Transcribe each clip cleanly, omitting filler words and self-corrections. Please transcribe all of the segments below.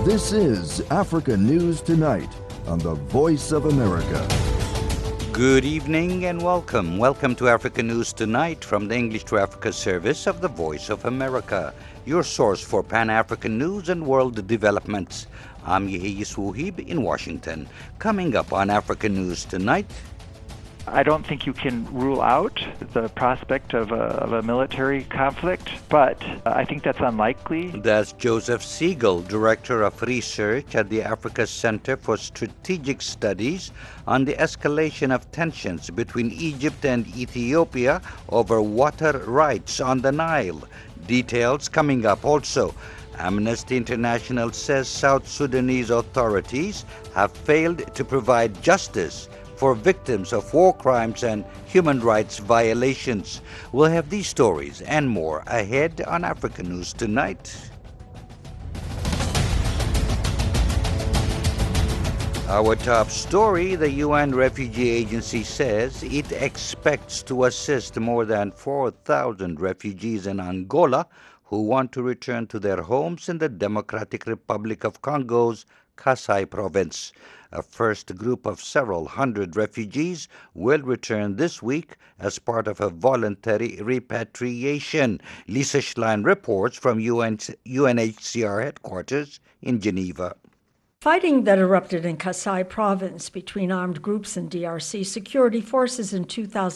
This is Africa News Tonight on the Voice of America. Good evening and welcome. Welcome to Africa News Tonight from the English to Africa service of the Voice of America, your source for Pan-African news and world developments. I'm Yehiyis Wuhib in Washington. Coming up on Africa News Tonight. I don't think you can rule out the prospect of a military conflict, but I think that's unlikely. That's Joseph Siegel, Director of Research at the Africa Center for Strategic Studies on the escalation of tensions between Egypt and Ethiopia over water rights on the Nile. Details coming up also. Amnesty International says South Sudanese authorities have failed to provide justice for victims of war crimes and human rights violations. We'll have these stories and more ahead on Africa News Tonight. Our top story, the UN Refugee Agency says it expects to assist more than 4,000 refugees in Angola who want to return to their homes in the Democratic Republic of Congo's Kasai province. A first group of several hundred refugees will return this week as part of a voluntary repatriation. Lisa Schlein reports from UNHCR headquarters in Geneva. Fighting that erupted in Kasai province between armed groups and DRC security forces in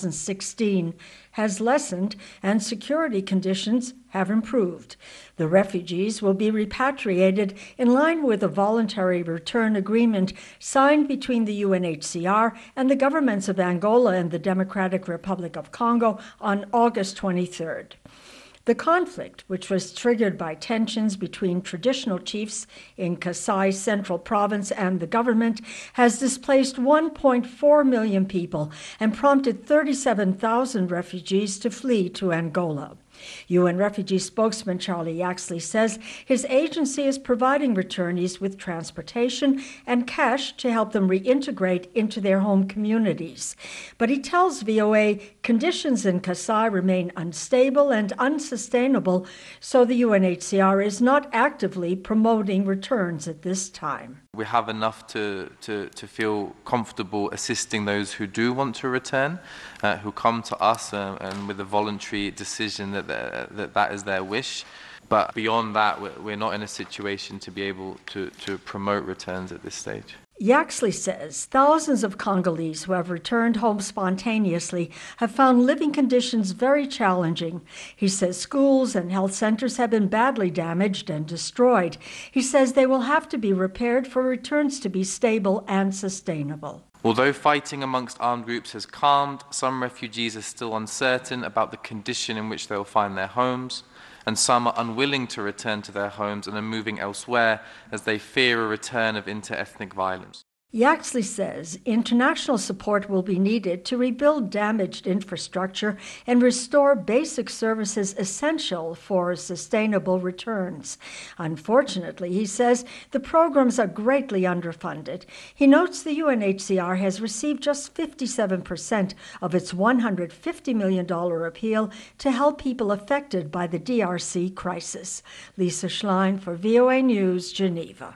2016 has lessened and security conditions have improved. The refugees will be repatriated in line with a voluntary return agreement signed between the UNHCR and the governments of Angola and the Democratic Republic of Congo on August 23rd. The conflict, which was triggered by tensions between traditional chiefs in Kasai Central Province and the government, has displaced 1.4 million people and prompted 37,000 refugees to flee to Angola. UN refugee spokesman Charlie Yaxley says his agency is providing returnees with transportation and cash to help them reintegrate into their home communities. But he tells VOA conditions in Kasai remain unstable and unsustainable, so the UNHCR is not actively promoting returns at this time. We have enough to feel comfortable assisting those who do want to return, who come to us and with a voluntary decision that is their wish. But beyond that, we're not in a situation to be able to promote returns at this stage. Yaxley says thousands of Congolese who have returned home spontaneously have found living conditions very challenging. He says schools and health centers have been badly damaged and destroyed. He says they will have to be repaired for returns to be stable and sustainable. Although fighting amongst armed groups has calmed, some refugees are still uncertain about the condition in which they will find their homes, and some are unwilling to return to their homes and are moving elsewhere as they fear a return of inter-ethnic violence. Yaxley says international support will be needed to rebuild damaged infrastructure and restore basic services essential for sustainable returns. Unfortunately, he says, the programs are greatly underfunded. He notes the UNHCR has received just 57% of its $150 million appeal to help people affected by the DRC crisis. Lisa Schlein for VOA News, Geneva.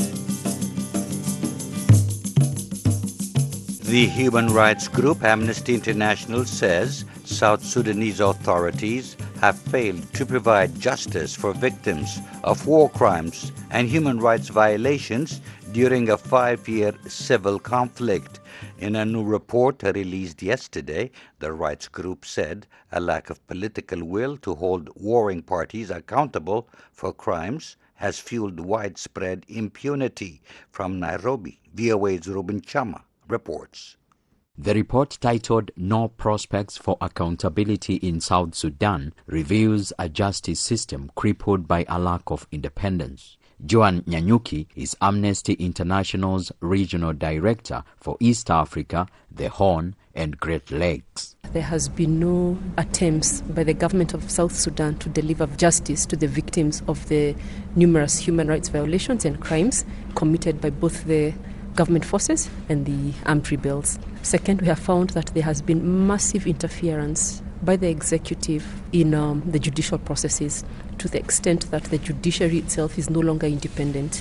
The human rights group Amnesty International says South Sudanese authorities have failed to provide justice for victims of war crimes and human rights violations during a 5-year civil conflict. In a new report released yesterday, the rights group said a lack of political will to hold warring parties accountable for crimes has fueled widespread impunity. From Nairobi, VOA's Ruben Chama reports. The report, titled No Prospects for Accountability in South Sudan, reveals a justice system crippled by a lack of independence. Joan Nyanyuki is Amnesty International's Regional Director for East Africa, the Horn, and Great Lakes. There has been no attempts by the government of South Sudan to deliver justice to the victims of the numerous human rights violations and crimes committed by both the government forces and the armed rebels. Second, we have found that there has been massive interference by the executive in the judicial processes, to the extent that the judiciary itself is no longer independent.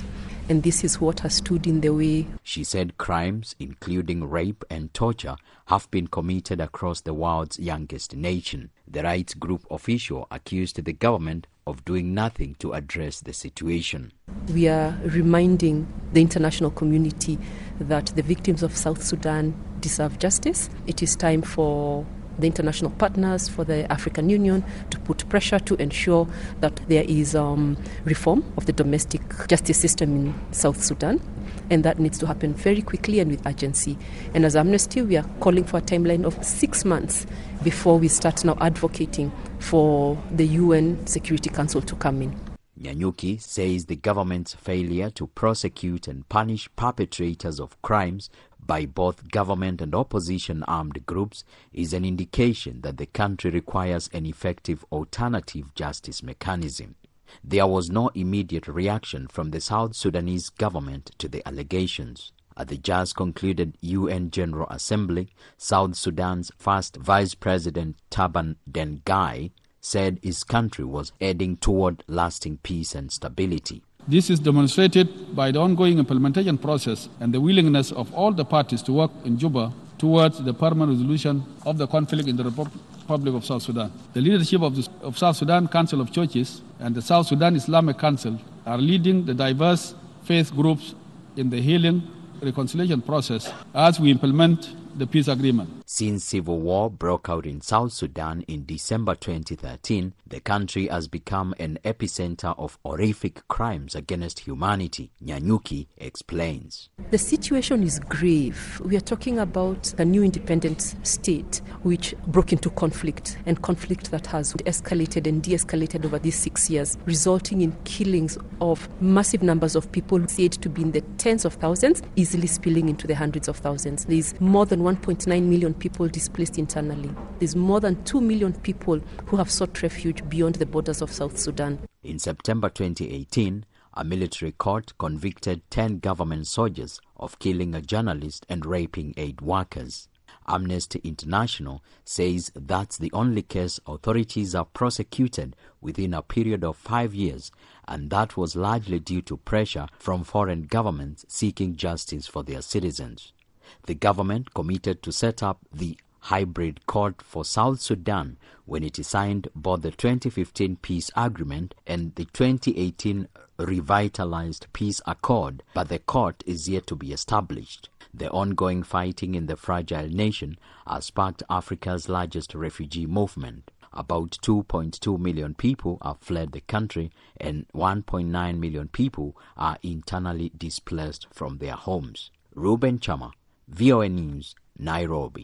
and this is what has stood in the way. She said crimes, including rape and torture, have been committed across the world's youngest nation. The rights group official accused the government of doing nothing to address the situation. We are reminding the international community that the victims of South Sudan deserve justice. It is time for the international partners, for the African Union to put pressure to ensure that there is reform of the domestic justice system in South Sudan, and that needs to happen very quickly and with urgency. And as Amnesty, we are calling for a timeline of 6 months before we start now advocating for the UN Security Council to come in. Nyanyuki says the government's failure to prosecute and punish perpetrators of crimes by both government and opposition armed groups is an indication that the country requires an effective alternative justice mechanism. There was no immediate reaction from the South Sudanese government to the allegations. At the just concluded UN General Assembly, South Sudan's first Vice President Taban Dengai said his country was heading toward lasting peace and stability. This is demonstrated by the ongoing implementation process and the willingness of all the parties to work in Juba towards the permanent resolution of the conflict in the Republic of South Sudan. The leadership of South Sudan Council of Churches and the South Sudan Islamic Council are leading the diverse faith groups in the healing reconciliation process as we implement the peace agreement. Since civil war broke out in South Sudan in December 2013, the country has become an epicenter of horrific crimes against humanity. Nyanyuki explains. The situation is grave. We are talking about a new independent state which broke into conflict, and conflict that has escalated and de-escalated over these 6 years, resulting in killings of massive numbers of people said to be in the tens of thousands, easily spilling into the hundreds of thousands. There is more than 1.9 million people displaced internally. There's more than 2 million people who have sought refuge beyond the borders of South Sudan. In September 2018, a military court convicted 10 government soldiers of killing a journalist and raping 8 workers. Amnesty International says that's the only case authorities have prosecuted within a period of 5 years, and that was largely due to pressure from foreign governments seeking justice for their citizens. The government committed to set up the hybrid court for South Sudan when it signed both the 2015 peace agreement and the 2018 revitalized peace accord, but the court is yet to be established. The ongoing fighting in the fragile nation has sparked Africa's largest refugee movement. About 2.2 million people have fled the country and 1.9 million people are internally displaced from their homes. Ruben Chama, VOA News, Nairobi.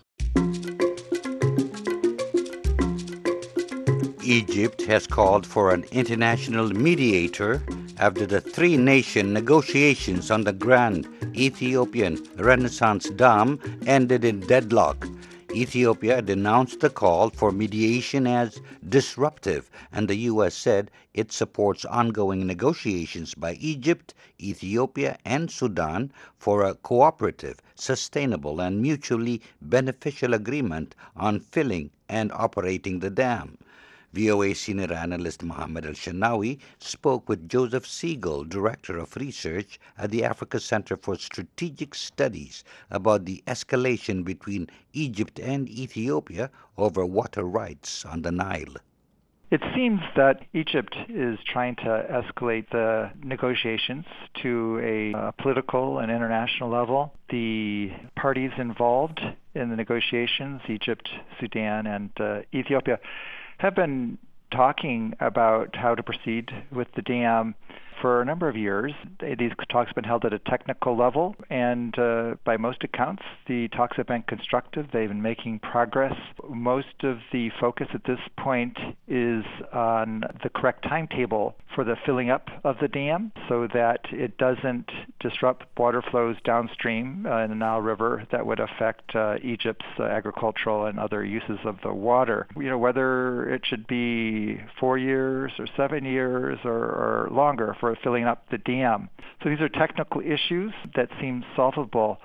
Egypt has called for an international mediator after the three-nation negotiations on the Grand Ethiopian Renaissance Dam ended in deadlock. Ethiopia denounced the call for mediation as disruptive, and the U.S. said it supports ongoing negotiations by Egypt, Ethiopia, and Sudan for a cooperative, sustainable, and mutually beneficial agreement on filling and operating the dam. VOA senior analyst Mohammed Al-Shanawi spoke with Joseph Siegel, Director of Research at the Africa Center for Strategic Studies, about the escalation between Egypt and Ethiopia over water rights on the Nile. It seems that Egypt is trying to escalate the negotiations to a political and international level. The parties involved in the negotiations, Egypt, Sudan, and Ethiopia, have been talking about how to proceed with the dam for a number of years. These talks have been held at a technical level, and by most accounts, the talks have been constructive. They've been making progress. Most of the focus at this point is on the correct timetable for the filling up of the dam so that it doesn't disrupt water flows downstream in the Nile River that would affect Egypt's agricultural and other uses of the water. Whether it should be 4 years or 7 years or longer for filling up the dam. So these are technical issues that seem solvable.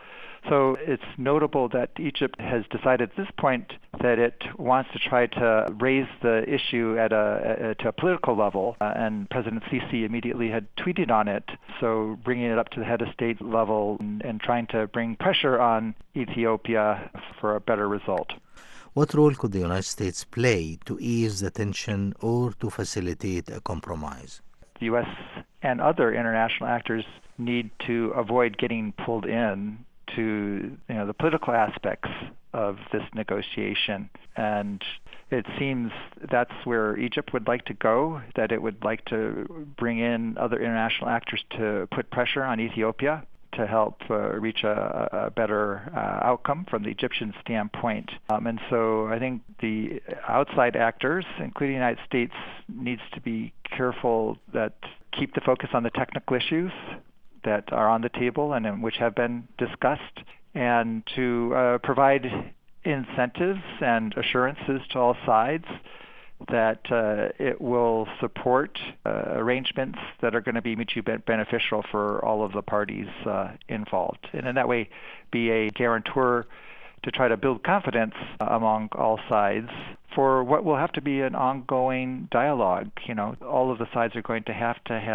So it's notable that Egypt has decided at this point that it wants to try to raise the issue to a political level, and President Sisi immediately had tweeted on it, so bringing it up to the head of state level and trying to bring pressure on Ethiopia for a better result. What role could the United States play to ease the tension or to facilitate a compromise? The U.S. and other international actors need to avoid getting pulled in to the political aspects of this negotiation. And it seems that's where Egypt would like to go, that it would like to bring in other international actors to put pressure on Ethiopia to help reach a better outcome from the Egyptian standpoint. And so I think the outside actors, including the United States, needs to be careful that keep the focus on the technical issues that are on the table and which have been discussed, and to provide incentives and assurances to all sides that it will support arrangements that are going to be mutually beneficial for all of the parties involved, and in that way be a guarantor to try to build confidence among all sides for what will have to be an ongoing dialogue. All of the sides are going to have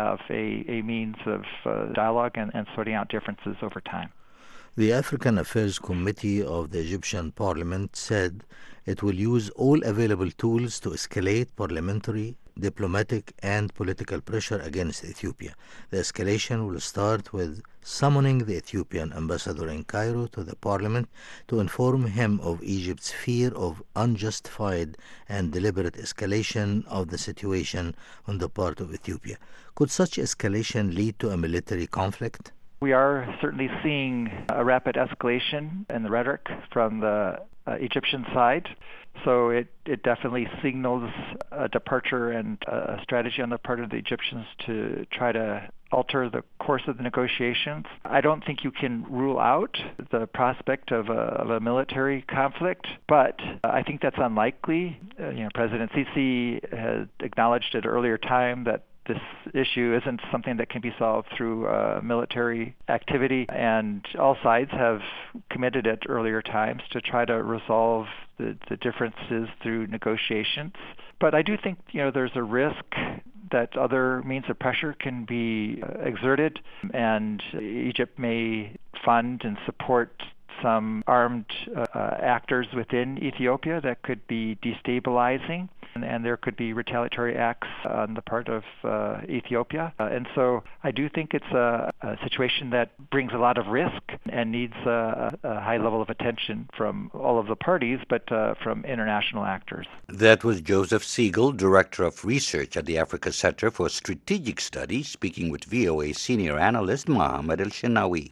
a means of dialogue and sorting out differences over time. The African Affairs Committee of the Egyptian Parliament said it will use all available tools to escalate parliamentary, diplomatic, and political pressure against Ethiopia. The escalation will start with summoning the Ethiopian ambassador in Cairo to the parliament to inform him of Egypt's fear of unjustified and deliberate escalation of the situation on the part of Ethiopia. Could such escalation lead to a military conflict? We are certainly seeing a rapid escalation in the rhetoric from the Egyptian side. So it definitely signals a departure and a strategy on the part of the Egyptians to try to alter the course of the negotiations. I don't think you can rule out the prospect of a military conflict, but I think that's unlikely. President Sisi has acknowledged at an earlier time that this issue isn't something that can be solved through military activity, and all sides have committed at earlier times to try to resolve the differences through negotiations. But I do think there's a risk that other means of pressure can be exerted, and Egypt may fund and support some armed actors within Ethiopia that could be destabilizing, and there could be retaliatory acts on the part of Ethiopia. And so I do think it's a situation that brings a lot of risk and needs a high level of attention from all of the parties, but from international actors. That was Joseph Siegel, Director of Research at the Africa Center for Strategic Studies, speaking with VOA senior analyst Mohammed El-Shenawi.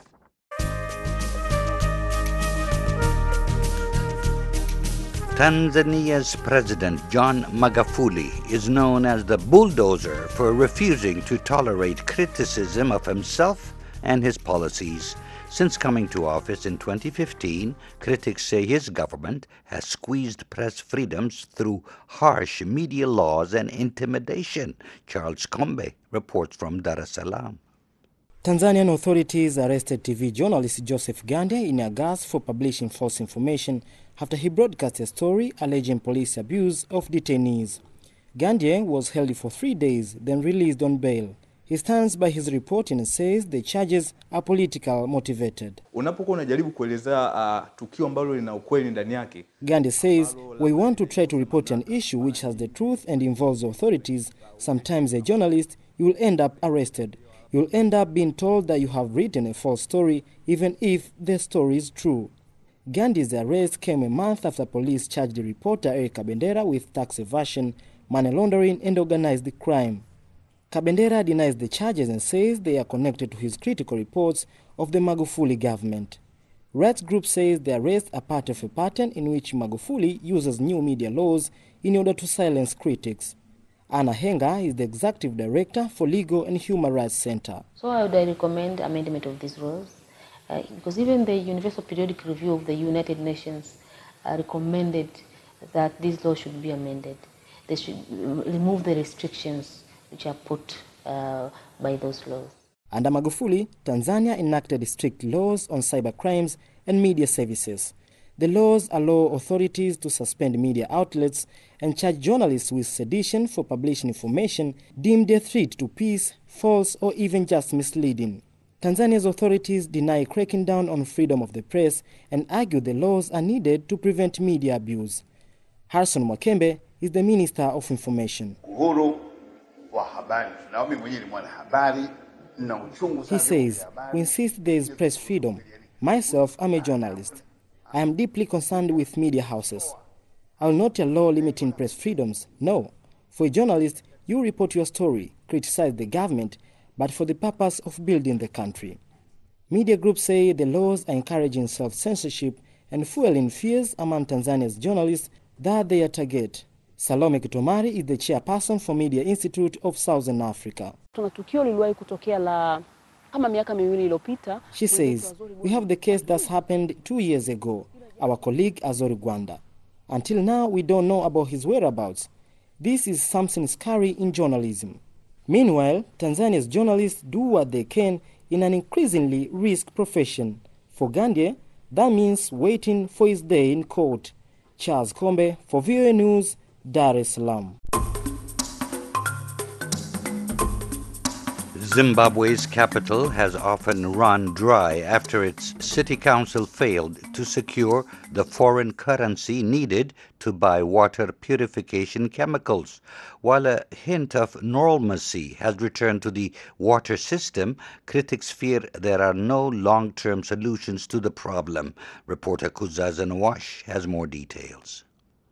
Tanzania's President John Magufuli is known as the bulldozer for refusing to tolerate criticism of himself and his policies. Since coming to office in 2015, critics say his government has squeezed press freedoms through harsh media laws and intimidation. Charles Kombe reports from Dar es Salaam. Tanzanian authorities arrested TV journalist Joseph Gandhi in August for publishing false information after he broadcast a story alleging police abuse of detainees. Gandhi was held for 3 days, then released on bail. He stands by his reporting and says the charges are political motivated. Gandhi says, we want to try to report an issue which has the truth and involves authorities. Sometimes a journalist, you will end up arrested. You'll end up being told that you have written a false story, even if the story is true. Gandhi's arrest came a month after police charged the reporter Eric Kabendera with tax evasion, money laundering, and organized crime. Kabendera denies the charges and says they are connected to his critical reports of the Magufuli government. Rights group says the arrests are part of a pattern in which Magufuli uses new media laws in order to silence critics. Anna Henga is the executive director for Legal and Human Rights Center. So I would recommend amendment of these laws, because even the Universal Periodic Review of the United Nations recommended that these laws should be amended. They should remove the restrictions which are put by those laws. Under Magufuli, Tanzania enacted strict laws on cybercrimes and media services. The laws allow authorities to suspend media outlets and charge journalists with sedition for publishing information deemed a threat to peace, false, or even just misleading. Tanzania's authorities deny cracking down on freedom of the press and argue the laws are needed to prevent media abuse. Harrison Mwakembe is the Minister of Information. He says, "We insist there is press freedom. Myself, I'm a journalist. I am deeply concerned with media houses. I will not allow limiting press freedoms. No. For a journalist, you report your story, criticize the government, but for the purpose of building the country." Media groups say the laws are encouraging self-censorship and fueling fears among Tanzania's journalists that they are target. Salome Kitomari is the chairperson for Media Institute of Southern Africa. She says, "We have the case that's happened 2 years ago, our colleague Azori Gwanda. Until now, we don't know about his whereabouts. This is something scary in journalism." Meanwhile, Tanzania's journalists do what they can in an increasingly risky profession. For Gandhi, that means waiting for his day in court. Charles Kombe for VOA News, Dar es Salaam. Zimbabwe's capital has often run dry after its city council failed to secure the foreign currency needed to buy water purification chemicals. While a hint of normalcy has returned to the water system, critics fear there are no long-term solutions to the problem. Reporter Kuzaza Nawash has more details.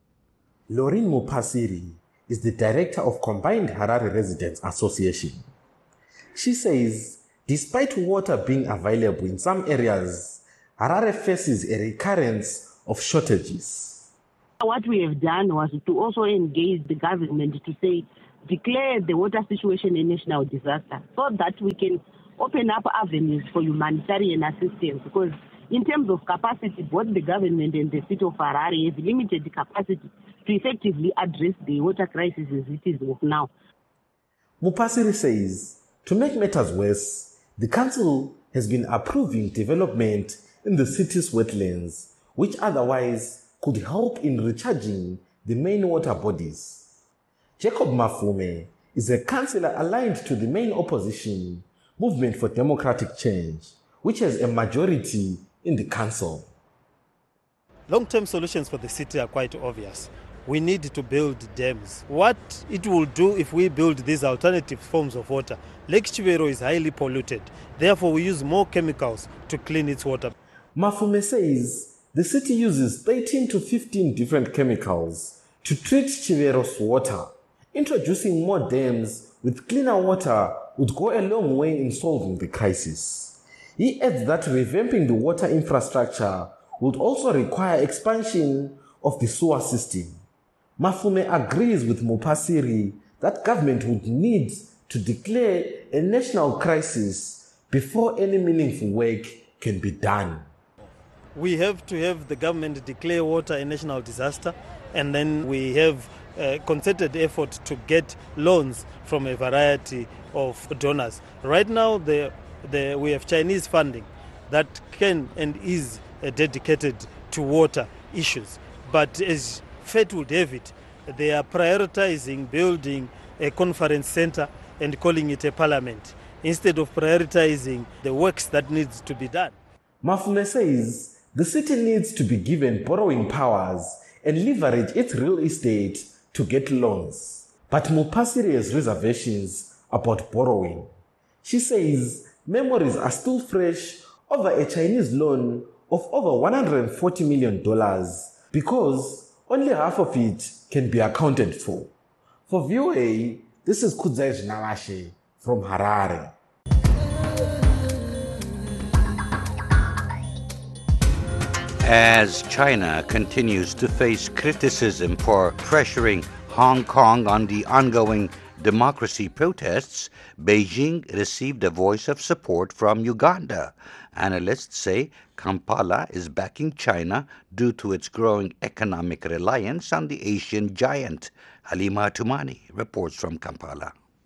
Lauren Mupasiri is the director of Combined Harare Residents Association. She says, despite water being available in some areas, Harare faces a recurrence of shortages. What we have done was to also engage the government to say, declare the water situation a national disaster so that we can open up avenues for humanitarian assistance, because in terms of capacity, both the government and the city of Harare have limited the capacity to effectively address the water crisis as it is now. Mupasiri says, to make matters worse, the council has been approving development in the city's wetlands, which otherwise could help in recharging the main water bodies. Jacob Mafume is a councillor aligned to the main opposition, Movement for Democratic Change, which has a majority in the council. Long-term solutions for the city are quite obvious. We need to build dams. What it will do if we build these alternative forms of water? Lake Chivero is highly polluted. Therefore, we use more chemicals to clean its water. Mafume says the city uses 13 to 15 different chemicals to treat Chivero's water. Introducing more dams with cleaner water would go a long way in solving the crisis. He adds that revamping the water infrastructure would also require expansion of the sewer system. Mafume agrees with Mupasiri that government would need to declare a national crisis before any meaningful work can be done. We have to have the government declare water a national disaster, and then we have a concerted effort to get loans from a variety of donors. Right now, we have Chinese funding that can and is dedicated to water issues. But as fate would have it, they are prioritizing building a conference center and calling it a parliament, instead of prioritizing the works that needs to be done. Mafume says the city needs to be given borrowing powers and leverage its real estate to get loans. But Mupasiri has reservations about borrowing. She says memories are still fresh over a Chinese loan of over $140 million because only half of it can be accounted for. For VOA, this is Kudzai Nalashe from Harare. As China continues to face criticism for pressuring Hong Kong on the ongoing democracy protests, Beijing received a voice of support from Uganda. Analysts say Kampala is backing China due to its growing economic reliance on the Asian giant. Halima Tumani reports from Kampala.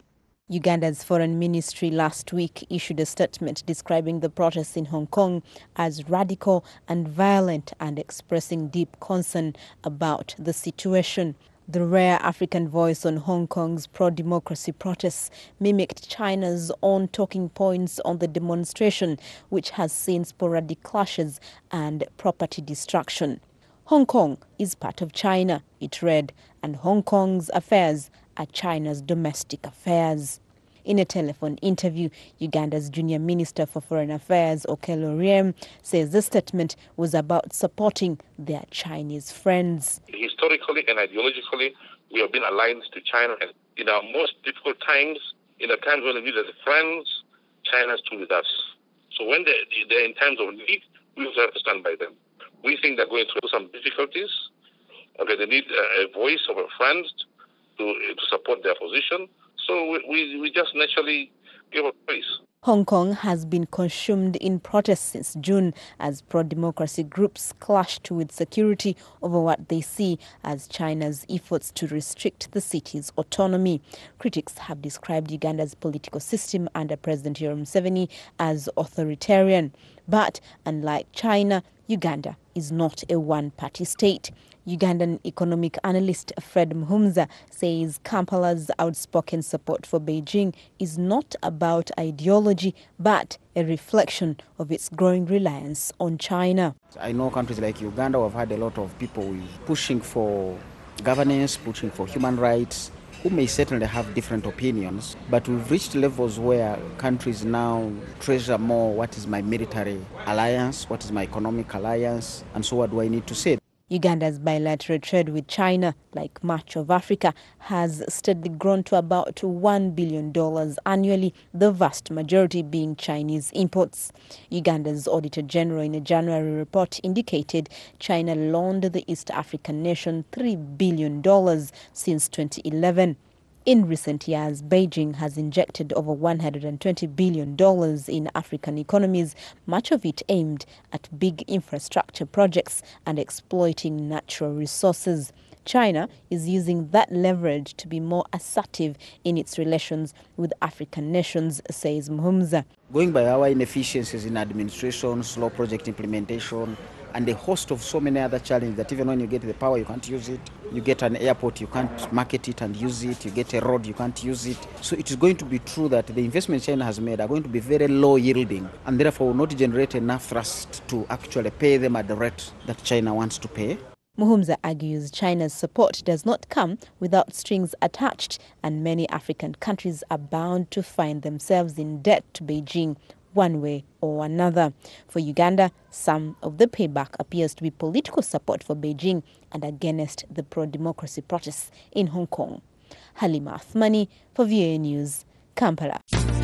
Uganda's foreign ministry last week issued a statement describing the protests in Hong Kong as radical and violent and expressing deep concern about the situation. The rare African voice on Hong Kong's pro-democracy protests mimicked China's own talking points on the demonstration, which has seen sporadic clashes and property destruction. Hong Kong is part of China, it read, and Hong Kong's affairs are China's domestic affairs. In a telephone interview, Uganda's junior minister for foreign affairs, Okello Oryem, says the statement was about supporting their Chinese friends. Historically and ideologically, we have been aligned to China. And in our most difficult times, in the times when we need as friends, China stood with us. So when they're in times of need, we also have to stand by them. We think they're going through some difficulties. Okay, they need a voice of a friend to support their position. So we just naturally give a voice. Hong Kong has been consumed in protests since June as pro-democracy groups clashed with security over what they see as China's efforts to restrict the city's autonomy. Critics have described Uganda's political system under President Yoweri Museveni as authoritarian. But unlike China, Uganda is not a one-party state. Ugandan economic analyst Fred Muhumza says Kampala's outspoken support for Beijing is not about ideology, but a reflection of its growing reliance on China. I know countries like Uganda have had a lot of people pushing for governance, pushing for human rights, who may certainly have different opinions, but we've reached levels where countries now treasure more what is my military alliance, what is my economic alliance, and so what do I need to say? Uganda's bilateral trade with China, like much of Africa, has steadily grown to about $1 billion annually, the vast majority being Chinese imports. Uganda's Auditor General in a January report indicated China loaned the East African nation $3 billion since 2011. In recent years, Beijing has injected over $120 billion in African economies, much of it aimed at big infrastructure projects and exploiting natural resources. China is using that leverage to be more assertive in its relations with African nations, says Muhumza. Going by our inefficiencies in administration, slow project implementation, and a host of so many other challenges that even when you get the power, you can't use it. You get an airport, you can't market it and use it. You get a road, you can't use it. So it is going to be true that the investments China has made are going to be very low yielding and therefore will not generate enough thrust to actually pay them at the rate that China wants to pay. Muhumza argues China's support does not come without strings attached, and many African countries are bound to find themselves in debt to Beijing one way or another. For Uganda, some of the payback appears to be political support for Beijing and against the pro-democracy protests in Hong Kong. Halima Athmani for VOA News, Kampala.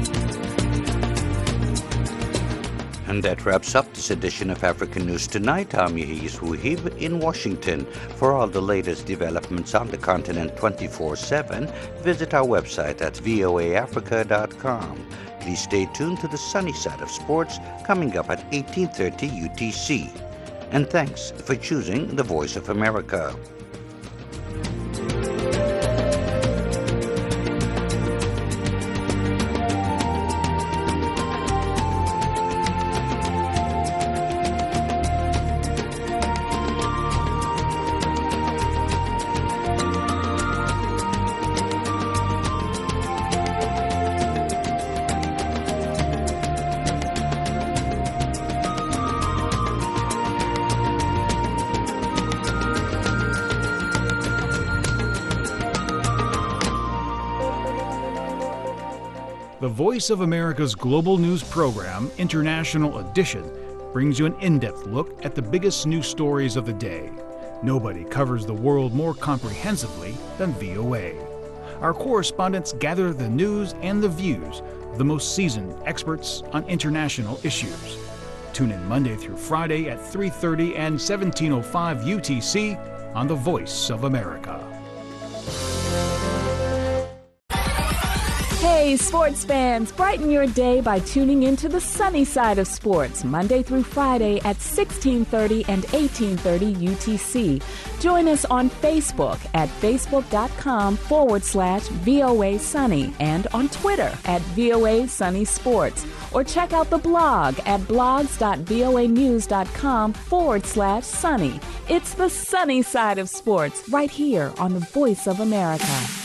And that wraps up this edition of African News Tonight. I'm Yahiz Wuhib in Washington. For all the latest developments on the continent 24/7, visit our website at voaafrica.com. Please stay tuned to the sunny side of sports coming up at 18:30 UTC. And thanks for choosing the Voice of America. The Voice of America's global news program, International Edition, brings you an in-depth look at the biggest news stories of the day. Nobody covers the world more comprehensively than VOA. Our correspondents gather the news and the views of the most seasoned experts on international issues. Tune in Monday through Friday at 3:30 and 17:05 UTC on The Voice of America. Hey, sports fans, brighten your day by tuning into the sunny side of sports, Monday through Friday at 1630 and 1830 UTC. Join us on Facebook at facebook.com/VOA Sunny and on Twitter at VOA Sunny Sports. Or check out the blog at blogs.voanews.com/sunny. It's the sunny side of sports right here on the Voice of America.